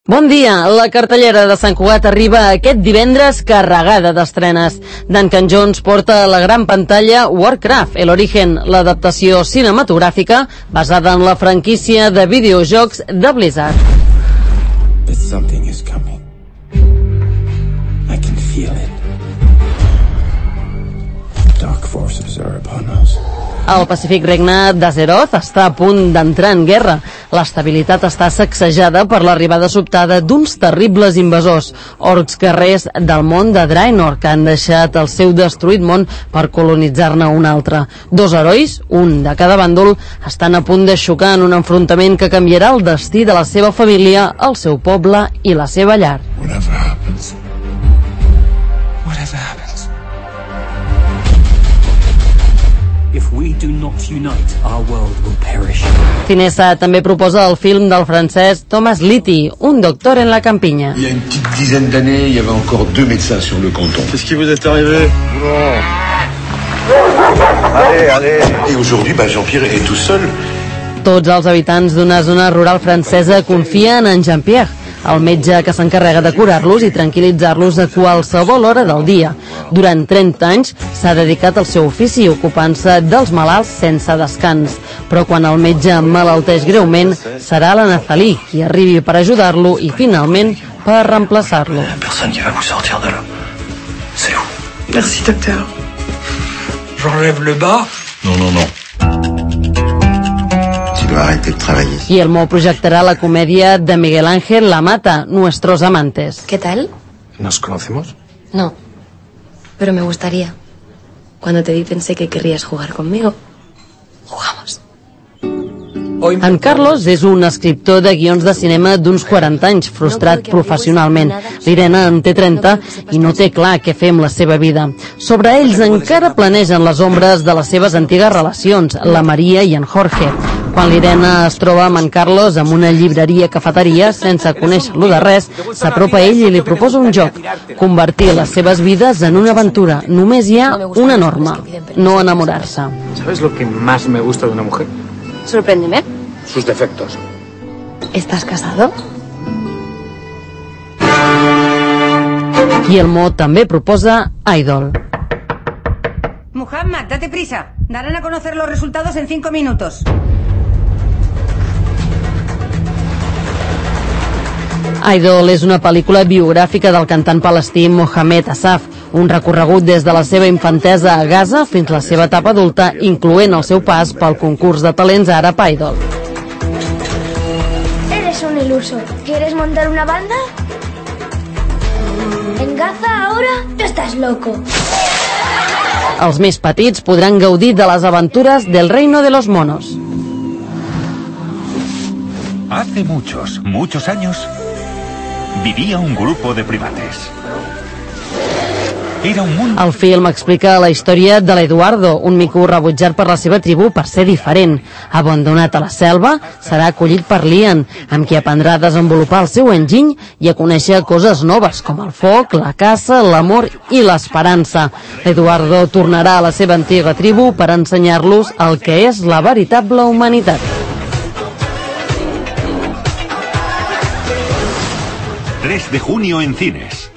Bon dia, la cartellera de Sant Cugat arriba aquest divendres carregada d'estrenes. Duncan Jones porta a la gran pantalla Warcraft, El Origen, l'adaptació cinematogràfica basada en la franquícia de videojocs de Blizzard. Something is coming. I can feel it. Dark forces are upon us. El Pacífic Regne d'Azeroth està a punt d'entrar en guerra. L'estabilitat està sacsejada per l'arribada sobtada d'uns terribles invasors, orcs guerrers del món de Draenor, que han deixat el seu destruït món per colonitzar-ne un altre. Dos herois, un de cada bàndol, estan a punt de xocar en un enfrontament que canviarà el destí de la seva família, el seu poble i la seva llar. Whatever happens. Whatever happens. If we do not unite, our world will perish. Cinesa també proposa el film del francès Thomas Litti, un doctor en la campinya. Il y a une petite dizaine d'années, il y avait encore 2 médecins sur le canton. Qu'est-ce qui vous est arrivé? Allez. Et aujourd'hui, Jean-Pierre est tout seul. Tots els habitants d'una zona rural francesa confien en Jean-Pierre, el metge que s'encarrega de curar-los i tranquil·litzar-los a qualsevol hora del dia. Durant 30 anys s'ha dedicat al seu ofici, ocupant-se dels malalts sense descans. Però quan el metge malalteix greument, serà la Nathalie qui arribi per ajudar-lo i, finalment, per reemplaçar-lo. Personne qui va vous sortir de là. C'est vous. Merci, docteur. J'enlève le bas. Non. Arrêter de travailler. Guillermo projectarà la comèdia de Miguel Ángel La Mata, Nuestros Amantes. ¿Qué tal? ¿Nos conocemos? No, pero me gustaría. Cuando te di pensé que querrías jugar conmigo. Jugamos. En Carlos és un escriptor de guions de cinema d'uns 40 anys, frustrat professionalment. L'Irene en té 30 i no té clar què fer amb la seva vida. Sobre ells encara planegen les ombres de les seves antigues relacions, la Maria i en Jorge. Quan l'Irene es troba amb en Carlos en una llibreria-cafeteria, sense conèixer-lo de res, s'apropa a ell i li proposa un joc, convertir les seves vides en una aventura. Només hi ha una norma, no enamorar-se. ¿Sabes lo que más me gusta de una mujer? Sorpréndeme. Sus defectos. ¿Estás casado? Guillermo també proposa Idol. Muhammad, date prisa. Darán a conocer los resultados en 5 minutos. Idol és una pel·lícula biogràfica del cantant palestí Mohamed Asaf, un recorregut des de la seva infantesa a Gaza fins a la seva etapa adulta, incloent el seu pas pel concurs de talents àrab Idol. Eres un iluso. ¿Quieres montar una banda? ¿En Gaza ahora? Tú estás loco. Els més petits podran gaudir de les aventures del Reino de los Monos. Hace muchos años, vivía un grupo de primates. Era un mundo... El film explica la història de l'Eduardo, un mico rebutjat per la seva tribu per ser diferent. Abandonat a la selva, serà acollit per Lian, amb qui aprendrà a desenvolupar el seu enginy i a conèixer coses noves, com el foc, la caça, l'amor i l'esperança. L'Eduardo tornarà a la seva antiga tribu per ensenyar-los el que és la veritable humanitat. 3 de junio en cines.